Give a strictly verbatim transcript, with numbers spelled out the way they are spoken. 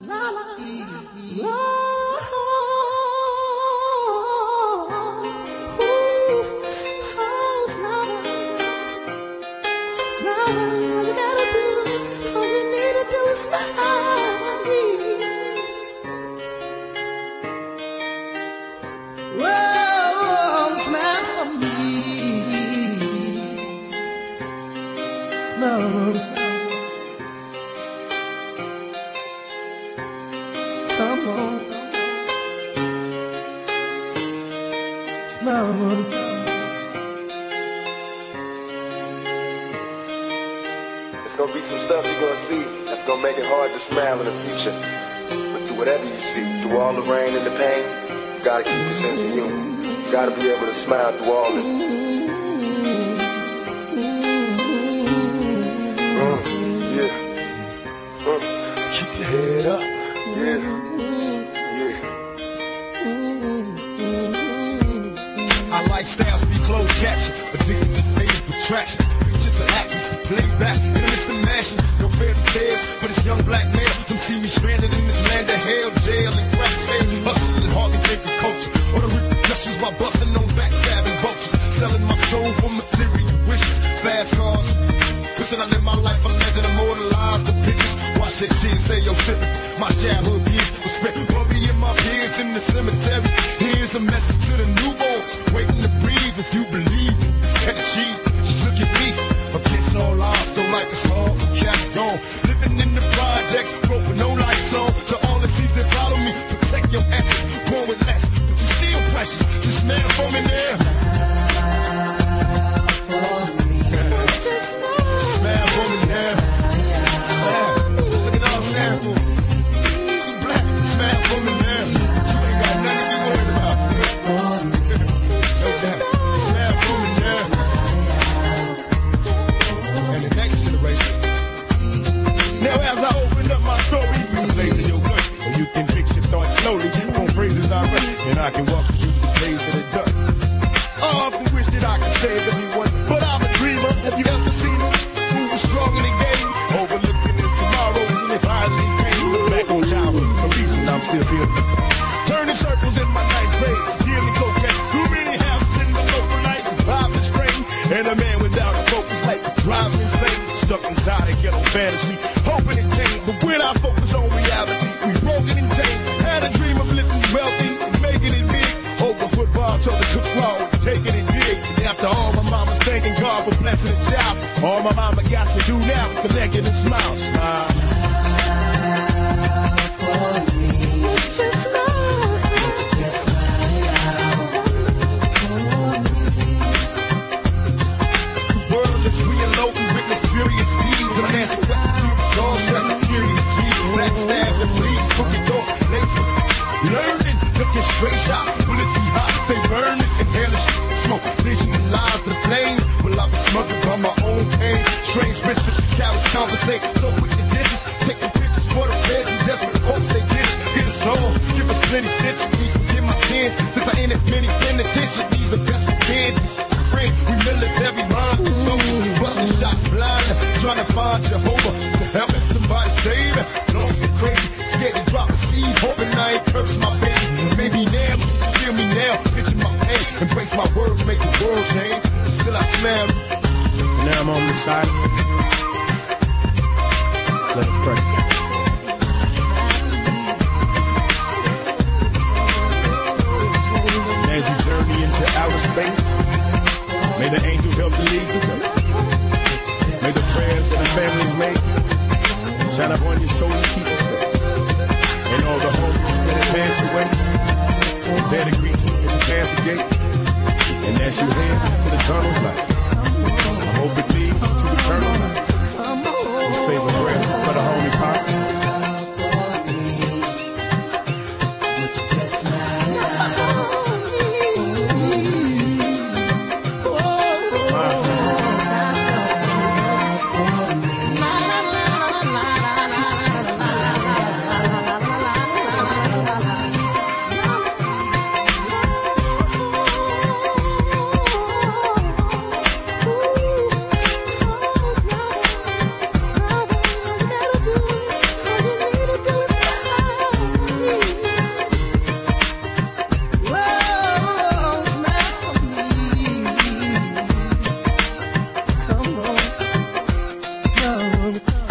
Smile in the future, but through whatever you see, through all the rain and the pain, you gotta keep your sense of humor. You gotta be able to smile through all this. Mm, yeah. Mm. Just keep your head up. Yeah. Yeah. Our lifestyles be closed caption, addicted to faded attraction. Pictures and actions we play back in the midst of mashing. No fairy tales for this young black male. Some see me stranded in this land of hell, jail and crack sale. Hustling and hardly think of culture or the repercussions while busting on backstabbing vultures. Selling my soul for material wishes, fast cars. Listen, I live my life a legend, immortalized the pictures. Watch it, tears say yo sympathy. My childhood years was spent burying my peers in the cemetery. Here's a message to the newborns, waiting to breathe. If you believe you can achieve, just look at me. Against all odds, though life is hard, we carry on. Living in the projects, broke with no lights on. To all the thieves that follow me, protect your essence. Born with less, but you still precious. Just smile for me now. Smile for me now. Smile. Look at all smile for me. You black, smile for me now. You ain't got nothing to be worried about. No doubt. Smile for me now. And the next generation. Now as I open up my story, you can blaze in your gut, and you can fix your thoughts slowly. On phrases I read, and I can walk you through the blaze of the dark. I often wish that I could save everyone, but I'm a dreamer. Have you ever seen him? Who was strong in the game, overlooking his tomorrow, and if I leave pain, look back on childhood, a reason I'm still here. Turning circles in my ninth grade, dealing cocaine. Too many houses in the local nights, surviving strain, and a man without a focus like driving insane, stuck inside a ghetto fantasy, hoping it changed. But when I focus on reality, we broken and chained. Had a dream of living wealthy, making it big. Over football, told the cook roll, taking it big. And after all, my mama's thanking God for blessing the job. All my mama got to do now is collecting and smile. Smile. Just smile. Just smile. The world is real low, we witness furious speeds. A massive western series, all stress and curious G's. Black stab and bleed, cookie door, lace with learning, looking straight shot. Bullets be hot, they burn it, inhale the shit, smoke, vision and lies to the flames. Well, I've been smothered by my own pain. Strange whispers, cowards conversate, so quick to distance. Taking pictures for the feds and desperate hopes they get us, get us all. Give us plenty centuries, forgive my sins. Since I entered many penitentiaries, the best of kids. Friends, we military minded soldiers, busting shots blind, trying to find Jehovah to help somebody save it. Lost and crazy, scared to drop a seed, hoping I ain't curse my babies. Maybe now, feel me now, picture my pain, embrace my words, make the world change. Still I smell. Now I'm on the side. Let us pray. As you journey into outer space, may the angels help to lead the way. May the prayers that the families make shine up on your soul and keep you safe. And all the homies that have passed away, bear the grease at the Panther Gate. And as you head to the eternal light, I hope it leads to eternal life. And save a prayer for the homie Pop. come, come.